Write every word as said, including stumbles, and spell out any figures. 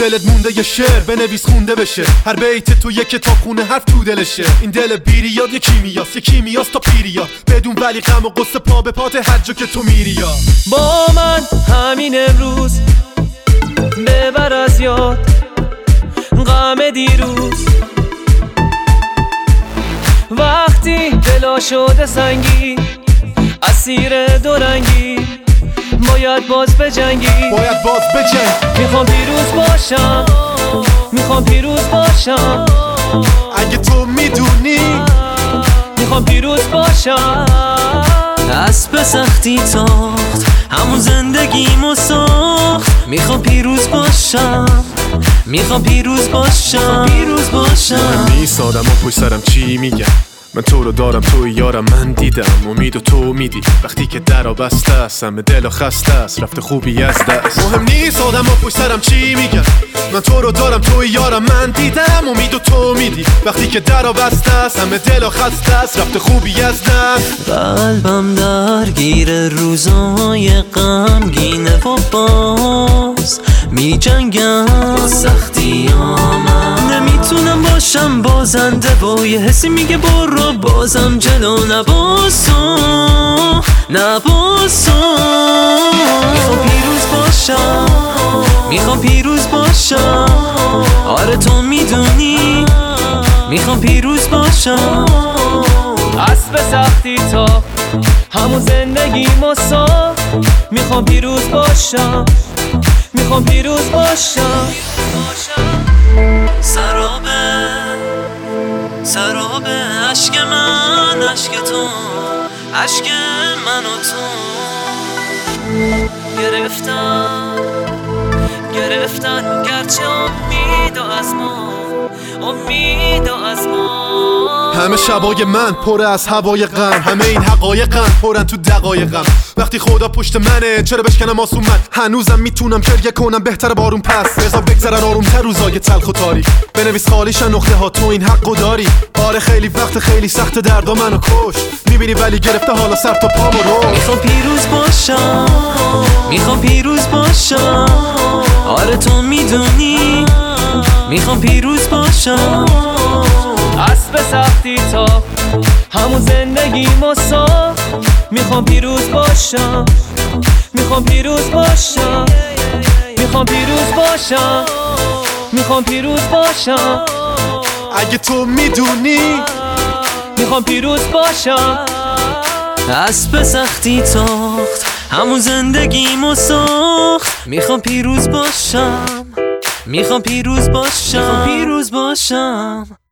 دلت مونده یه شعر بنویس خونده بشه، هر بیت تو یه کتاب خونه حرف تو دلشه. این دل بیریاد یه کیمیاست، یه کیمیاست تا پیریاد، بدون ولی غم و قصه پا به پات هر جا که تو میری. یا با من همین امروز ببر از یاد غم دیروز، وقتی دلا شده سنگین اسیر دورنگی، باید باز بجنگی، باید باز بجنگ. میخوام پیروز باشم، میخوام پیروز باشم. اگه تو میدونی میخوام پیروز باشم. اسب سختی تاخت همون زندگیمو ساخت، میخوام پیروز باشم، میخوام پیروز باشم، پیروز باشم. من نیست آدم ها پشت سرم چی میگم، من تو رو دارم توی یارم، من دیدم امید و تو میدی وقتی که درا بسته است، همه دل و خسته است، رفته خوبی از دست. مهم نیست آدم ها پشت سرم چی میگن، من تو رو دارم توی یارم، من دیدم امید و تو میدی وقتی که درا بسته است، همه دل و خسته است، رفته خوبی از دست. قلبم درگیر روزای غمگینه و باز میجنگم با سختیامم، نمیتونم باشم بازنده با یه حسی میگه برو بازم جلو، نباسو نباسو. میخوام پیروز باشم، میخوام پیروز باشم. آره تو میدونی میخوام پیروز باشم. اسب سختی تا همون زندگی مسا، میخوام پیروز باشم، میخوام پیروز باشم. سرابه سرابه عشق من، عشق تو، عشق من و تو. گرفتن گرفتن گرچه امید از ما، امید از ما. همه شبای من پر از هوای غم، همه این حقایقم پرن تو دقایقم. وقتی خدا پشت منه چرا بشکنم آسون، من هنوزم میتونم گریه کنم، بهتره بارون پس بذار بگذرن آرومتر روزای تلخ و تاریک، بنویس خالیشن نقطه ها، تو این حقو داری. آره خیلی وقت خیلی سخت دردا منو کش، میبینی ولی گرفته حالا سر تا پا برو. میخوام پیروز باشم، میخوام پیروز باشم. آره تو میدونی میخوام پیروز باشم. اسب سختی تا همون زندگی مسا، میخوام پیروز باشم، میخوام پیروز باشم، میخوام پیروز باشم، میخوام پیروز باشم. اگه تو میدونی میخوام پیروز باشم. اسب سختی تاخت همون زندگیمو ساخت، میخوام پیروز باشم، میخوام پیروز باشم، پیروز باشم.